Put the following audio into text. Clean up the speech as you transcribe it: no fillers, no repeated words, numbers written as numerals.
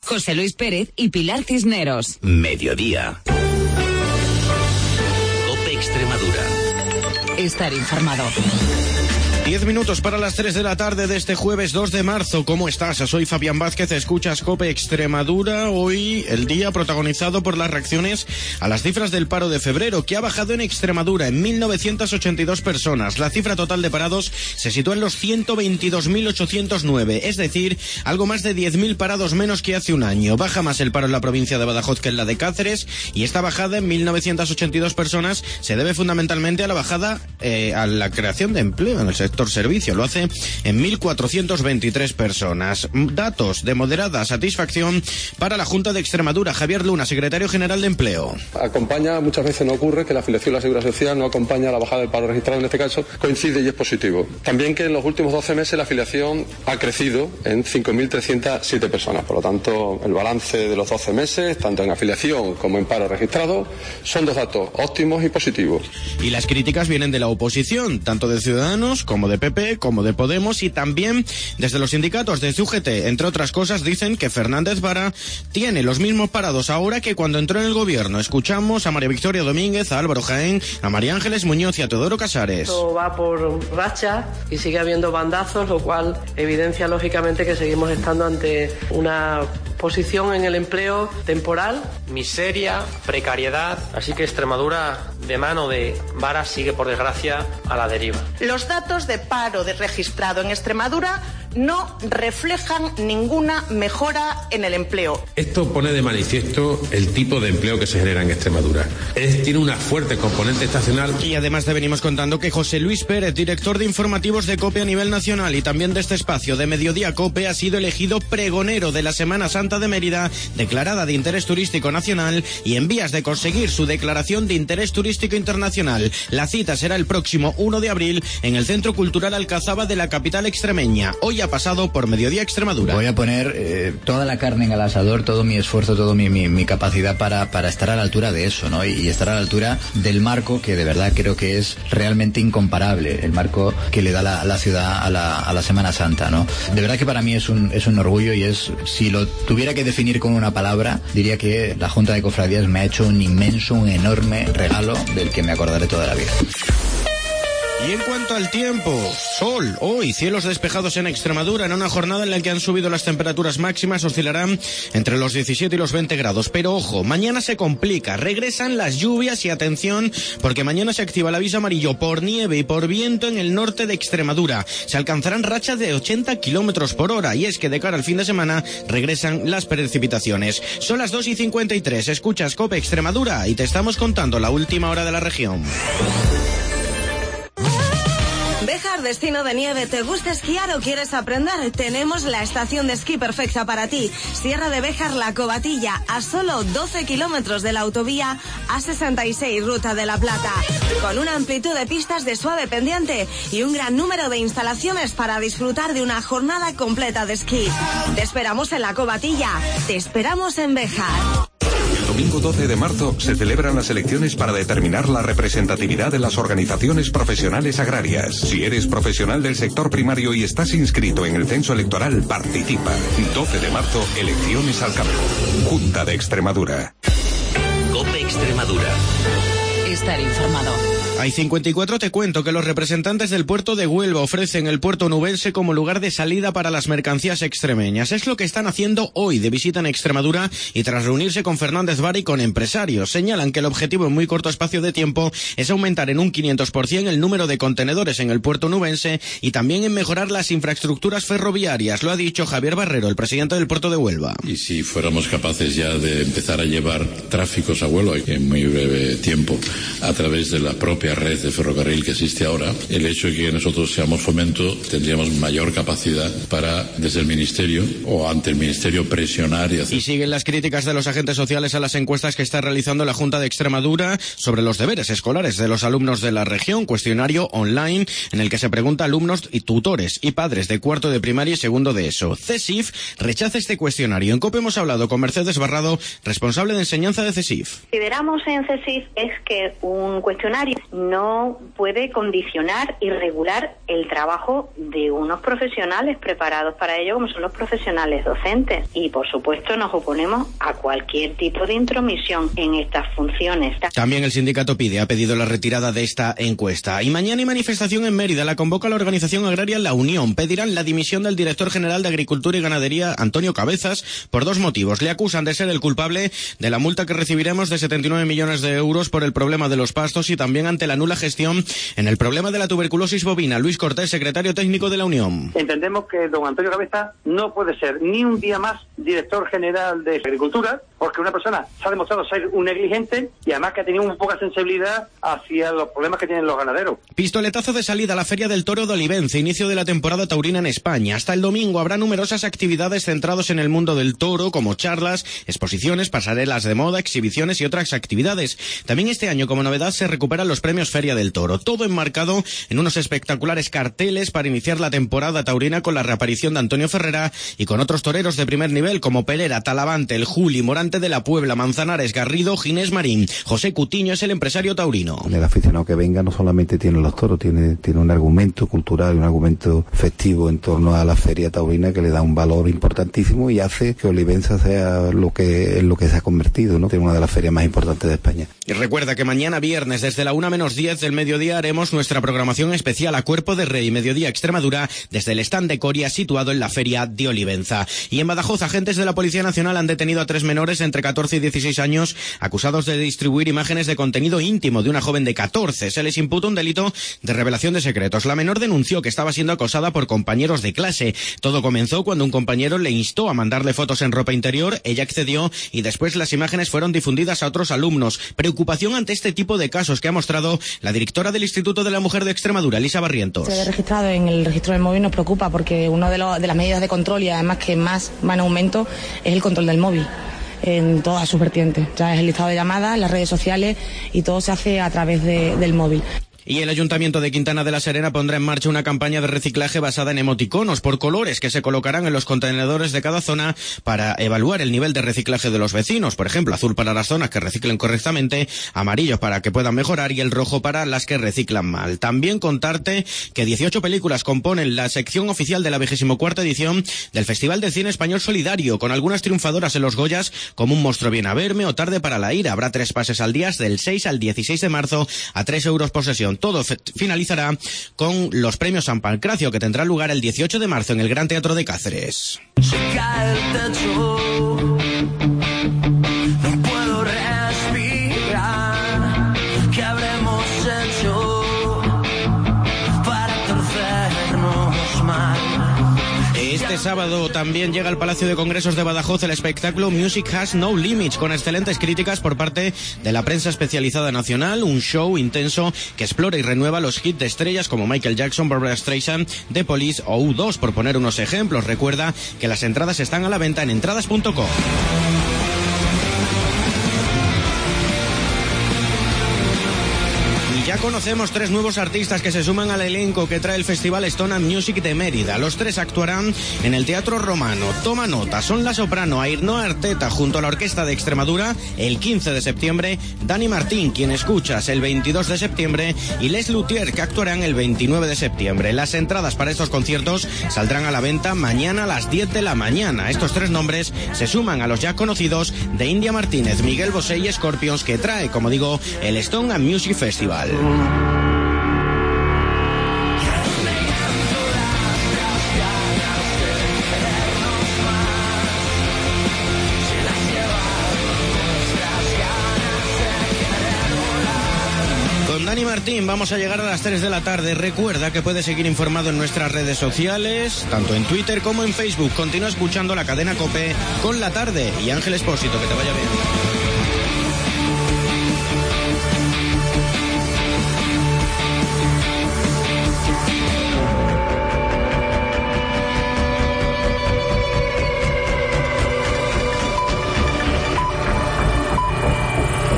José Luis Pérez y Pilar Cisneros. Mediodía. COPE Extremadura. Estar informado. 10 minutos para las 3 de la tarde de este jueves 2 de marzo. ¿Cómo estás? Soy Fabián Vázquez, escuchas COPE Extremadura. Hoy el día protagonizado por las reacciones a las cifras del paro de febrero, que ha bajado en Extremadura en 1.982 personas. La cifra total de parados se sitúa en los 122.809, es decir, algo más de 10.000 parados menos que hace un año. Baja más el paro en la provincia de Badajoz que en la de Cáceres, y esta bajada en 1.982 personas se debe fundamentalmente a la bajada a la creación de empleo en el sector servicio. Lo hace en 1.423 personas. Datos de moderada satisfacción para la Junta de Extremadura. Javier Luna, secretario general de Empleo. Acompaña, muchas veces no ocurre que la afiliación a la Seguridad Social no acompaña a la bajada del paro registrado, en este caso coincide y es positivo. También que en los últimos 12 meses la afiliación ha crecido en 5.307 personas. Por lo tanto, el balance de los 12 meses, tanto en afiliación como en paro registrado, son dos datos óptimos y positivos. Y las críticas vienen de la oposición, tanto de Ciudadanos como de PP, como de Podemos, y también desde los sindicatos de UGT. Entre otras cosas, dicen que Fernández Vara tiene los mismos parados ahora que cuando entró en el gobierno. Escuchamos a María Victoria Domínguez, a Álvaro Jaén, a María Ángeles Muñoz y a Teodoro Casares. Esto va por racha y sigue habiendo bandazos, lo cual evidencia lógicamente que seguimos estando ante una posición en el empleo temporal. Miseria, precariedad, así que Extremadura, de mano de Vara, sigue por desgracia a la deriva. Los datos de paro registrado en Extremadura no reflejan ninguna mejora en el empleo. Esto pone de manifiesto el tipo de empleo que se genera en Extremadura. Tiene una fuerte componente estacional. Y además te venimos contando que José Luis Pérez, director de informativos de COPE a nivel nacional y también de este espacio de Mediodía COPE, ha sido elegido pregonero de la Semana Santa de Mérida, declarada de interés turístico nacional y en vías de conseguir su declaración de interés turístico internacional. La cita será el próximo 1 de abril en el Centro Cultural Alcazaba de la capital extremeña. Hoy ha pasado por Mediodía Extremadura. Voy a poner toda la carne en el asador, todo mi esfuerzo, toda mi capacidad para estar a la altura de eso, ¿no? Y estar a la altura del marco que de verdad creo que es realmente incomparable, el marco que le da la ciudad a la Semana Santa, ¿no? De verdad que para mí es un orgullo y si lo tuviera que definir con una palabra, diría que la Junta de Cofradías me ha hecho un enorme regalo del que me acordaré toda la vida. Y en cuanto al tiempo, sol, hoy, cielos despejados en Extremadura, en una jornada en la que han subido las temperaturas máximas, oscilarán entre los 17 y los 20 grados. Pero ojo, mañana se complica, regresan las lluvias y atención, porque mañana se activa el aviso amarillo por nieve y por viento en el norte de Extremadura. Se alcanzarán rachas de 80 kilómetros por hora, y es que de cara al fin de semana regresan las precipitaciones. Son las 2:53, escuchas COPE Extremadura y te estamos contando la última hora de la región. Béjar, destino de nieve. ¿Te gusta esquiar o quieres aprender? Tenemos la estación de esquí perfecta para ti. Sierra de Béjar, La Covatilla, a solo 12 kilómetros de la autovía A66, Ruta de la Plata. Con una amplitud de pistas de suave pendiente y un gran número de instalaciones para disfrutar de una jornada completa de esquí. Te esperamos en La Covatilla. Te esperamos en Béjar. El domingo 12 de marzo se celebran las elecciones para determinar la representatividad de las organizaciones profesionales agrarias. Si eres profesional del sector primario y estás inscrito en el censo electoral, participa. 12 de marzo, elecciones al campo. Junta de Extremadura. COPE Extremadura. Estar informado. Hay 54, te cuento que los representantes del puerto de Huelva ofrecen el puerto onubense como lugar de salida para las mercancías extremeñas. Es lo que están haciendo hoy de visita en Extremadura y tras reunirse con Fernández Vara y con empresarios. Señalan que el objetivo en muy corto espacio de tiempo es aumentar en un 500% el número de contenedores en el puerto onubense y también en mejorar las infraestructuras ferroviarias. Lo ha dicho Javier Barrero, el presidente del puerto de Huelva. Y si fuéramos capaces ya de empezar a llevar tráficos a Huelva en muy breve tiempo a través de la propia red de ferrocarril que existe ahora, el hecho de que nosotros seamos Fomento tendríamos mayor capacidad para, desde el Ministerio o ante el Ministerio, presionar y hacer. Y siguen las críticas de los agentes sociales a las encuestas que está realizando la Junta de Extremadura sobre los deberes escolares de los alumnos de la región, cuestionario online en el que se pregunta a alumnos y tutores y padres de cuarto de primaria y segundo de ESO. CESIF rechaza este cuestionario. En COPE hemos hablado con Mercedes Barrado, responsable de enseñanza de CESIF. Consideramos en CESIF es que un cuestionario no puede condicionar y regular el trabajo de unos profesionales preparados para ello, como son los profesionales docentes. Y, por supuesto, nos oponemos a cualquier tipo de intromisión en estas funciones. También el sindicato ha pedido la retirada de esta encuesta. Y mañana hay manifestación en Mérida. La convoca la organización agraria La Unión. Pedirán la dimisión del director general de Agricultura y Ganadería, Antonio Cabezas, por dos motivos. Le acusan de ser el culpable de la multa que recibiremos de 79 millones de euros por el problema de los pastos y también ante la nula gestión en el problema de la tuberculosis bovina. Luis Cortés, secretario técnico de La Unión. Entendemos que don Antonio Cabezas no puede ser ni un día más director general de Agricultura, porque una persona se ha demostrado ser un negligente y además que ha tenido muy poca sensibilidad hacia los problemas que tienen los ganaderos. Pistoletazo de salida a la Feria del Toro de Olivenza, inicio de la temporada taurina en España. Hasta el domingo habrá numerosas actividades centradas en el mundo del toro, como charlas, exposiciones, pasarelas de moda, exhibiciones y otras actividades. También este año, como novedad, se recuperan los premios Feria del Toro. Todo enmarcado en unos espectaculares carteles para iniciar la temporada taurina con la reaparición de Antonio Ferrera y con otros toreros de primer nivel como Pelera, Talavante, El Juli, Morante de la Puebla, Manzanares, Garrido, Ginés Marín. José Cutiño es el empresario taurino. El aficionado que venga no solamente tiene los toros, tiene un argumento cultural, un argumento festivo en torno a la feria taurina que le da un valor importantísimo y hace que Olivenza sea lo que se ha convertido, ¿no? Tiene una de las ferias más importantes de España. Y recuerda que mañana viernes desde la 1:10 del mediodía haremos nuestra programación especial a Cuerpo de Rey, Mediodía Extremadura, desde el stand de Coria situado en la feria de Olivenza. Y en Badajoz, agentes de la Policía Nacional han detenido a 3 menores entre 14 y 16 años acusados de distribuir imágenes de contenido íntimo de una joven de 14. Se les imputa un delito de revelación de secretos. La menor denunció que estaba siendo acosada por compañeros de clase. Todo comenzó cuando un compañero le instó a mandarle fotos en ropa interior, ella accedió y después las imágenes fueron difundidas a otros alumnos. Preocupación ante este tipo de casos que ha mostrado la directora del Instituto de la Mujer de Extremadura, Elisa Barrientos. Se ha registrado en el registro del móvil nos preocupa porque una de las medidas de control y además que más va en aumento es el control del móvil en todas sus vertientes. Ya es el listado de llamadas, las redes sociales y todo se hace a través del móvil. Y el Ayuntamiento de Quintana de la Serena pondrá en marcha una campaña de reciclaje basada en emoticonos por colores que se colocarán en los contenedores de cada zona para evaluar el nivel de reciclaje de los vecinos. Por ejemplo, azul para las zonas que reciclen correctamente, amarillo para que puedan mejorar y el rojo para las que reciclan mal. También contarte que 18 películas componen la sección oficial de la 24ª edición del Festival de Cine Español Solidario, con algunas triunfadoras en los Goyas como Un monstruo viene a verme o Tarde para la ira. Habrá 3 pases al día del 6 al 16 de marzo a 3 euros por sesión. Todo finalizará con los premios San Pancracio, que tendrá lugar el 18 de marzo en el Gran Teatro de Cáceres. Este sábado también llega al Palacio de Congresos de Badajoz el espectáculo Music Has No Limits, con excelentes críticas por parte de la prensa especializada nacional, un show intenso que explora y renueva los hits de estrellas como Michael Jackson, Barbra Streisand, The Police o U2, por poner unos ejemplos. Recuerda que las entradas están a la venta en entradas.com. Ya conocemos 3 nuevos artistas que se suman al elenco que trae el Festival Stone and Music de Mérida. Los 3 actuarán en el Teatro Romano. Toma nota, son la soprano Ainhoa Arteta junto a la Orquesta de Extremadura el 15 de septiembre, Dani Martín, quien escuchas, el 22 de septiembre y Les Luthier, que actuarán el 29 de septiembre. Las entradas para estos conciertos saldrán a la venta mañana a las 10 de la mañana. Estos 3 nombres se suman a los ya conocidos de India Martínez, Miguel Bosé y Scorpions, que trae, como digo, el Stone and Music Festival. Con Dani Martín vamos a llegar a las 3 de la tarde. Recuerda que puedes seguir informado en nuestras redes sociales, tanto en Twitter como en Facebook. Continúa escuchando la cadena COPE con La Tarde y Ángel Expósito. Que te vaya bien.